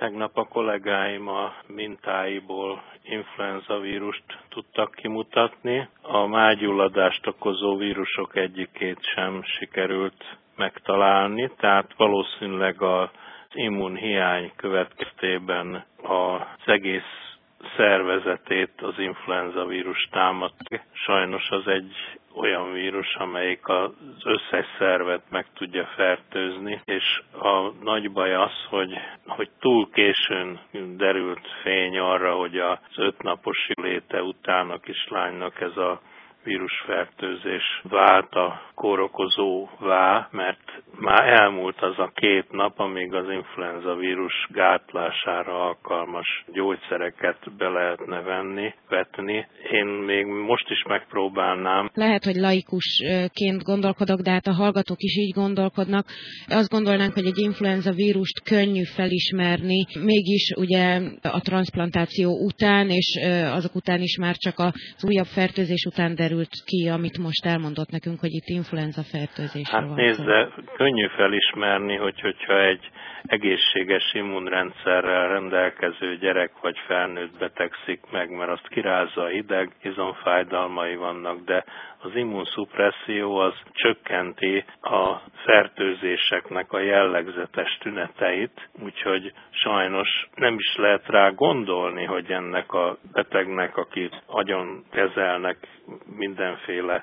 Tegnap a kollégáim a mintáiból influenza vírust tudtak kimutatni. A májgyulladást okozó vírusok egyikét sem sikerült megtalálni, tehát valószínűleg az immunhiány következtében az egész szervezetét az influenza vírus támadta. Sajnos az egy olyan vírus, amelyik az összes szervet meg tudja fertőzni, és a nagy baj az, hogy túl későn derült fény arra, hogy az 5 napos léte után a kislánynak ez a vírusfertőzés vált a kórokozóvá, mert már elmúlt az a 2 nap, amíg az influenza vírus gátlására alkalmas gyógyszereket be lehetne vetni. Én még most is megpróbálnám. Lehet, hogy laikusként gondolkodok, de hát a hallgatók is így gondolkodnak. Azt gondolnánk, hogy egy influenza vírust könnyű felismerni, mégis ugye a transzplantáció után, és azok után is már csak az újabb fertőzés után derült ki, amit most elmondott nekünk, hogy itt influenza fertőzésről van. Hát nézze, könnyű felismerni, hogyha egy egészséges immunrendszerrel rendelkező gyerek vagy felnőtt betegszik meg, mert azt kirázza a hideg, izomfájdalmai vannak, de az immunszupresszió az csökkenti a fertőzéseknek a jellegzetes tüneteit, úgyhogy sajnos nem is lehet rá gondolni, hogy ennek a betegnek, akit agyon kezelnek mindenféle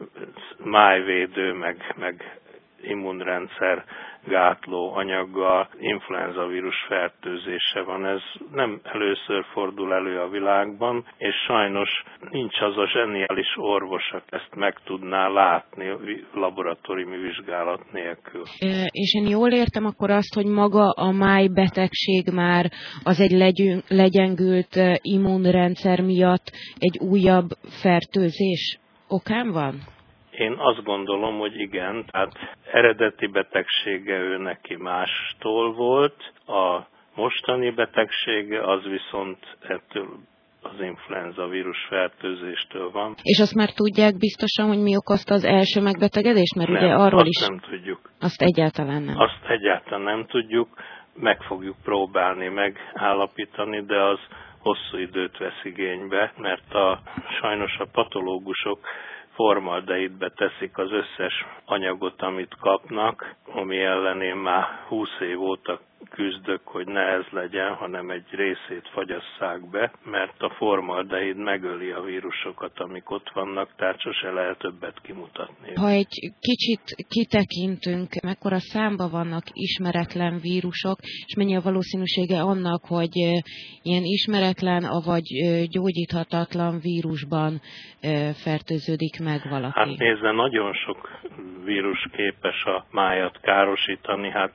májvédő, meg immunrendszer gátló anyaggal influenza vírus fertőzése van. Ez nem először fordul elő a világban, és sajnos nincs az a zseniális orvos, aki ezt meg tudná látni laboratóriumi vizsgálat nélkül. És én jól értem akkor azt, hogy maga a májbetegség már az egy legyengült immunrendszer miatt egy újabb fertőzés okán van? Én azt gondolom, hogy igen, tehát eredeti betegsége ő neki mástól volt, a mostani betegsége az viszont ettől az influenza vírus fertőzéstől van. És azt már tudják biztosan, hogy mi okozta az első megbetegedést? Mert nem, ugye arról is nem tudjuk. Azt egyáltalán nem. Azt egyáltalán nem tudjuk, meg fogjuk próbálni megállapítani, de az hosszú időt vesz igénybe, mert sajnos a patológusok formaldehidbe teszik az összes anyagot, amit kapnak, ami ellen én már 20 év óta küzdök, hogy ne ez legyen, hanem egy részét fagyasszák be, mert a formaldehid megöli a vírusokat, amik ott vannak, tehát sose lehet többet kimutatni. Ha egy kicsit kitekintünk, mekkora számban vannak ismeretlen vírusok, és mennyi a valószínűsége annak, hogy ilyen ismeretlen, avagy gyógyíthatatlan vírusban fertőződik meg valaki? Hát nézze, nagyon sok vírus képes a májat károsítani. Hát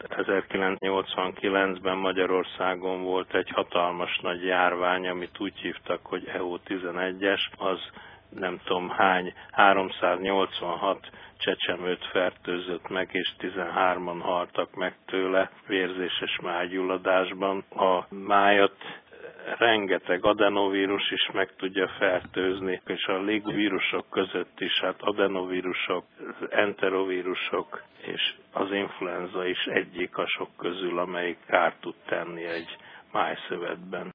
1989-ben Magyarországon volt egy hatalmas nagy járvány, amit úgy hívtak, hogy EO11-es, az nem tudom hány, 386 csecsemőt fertőzött meg, és 13-an haltak meg tőle vérzéses májgyulladásban. A májat rengeteg adenovírus is meg tudja fertőzni, és a légvírusok között is, hát adenovírusok, enterovírusok és az influenza is egyik a sok közül, amelyik kárt tud tenni egy májszövetben.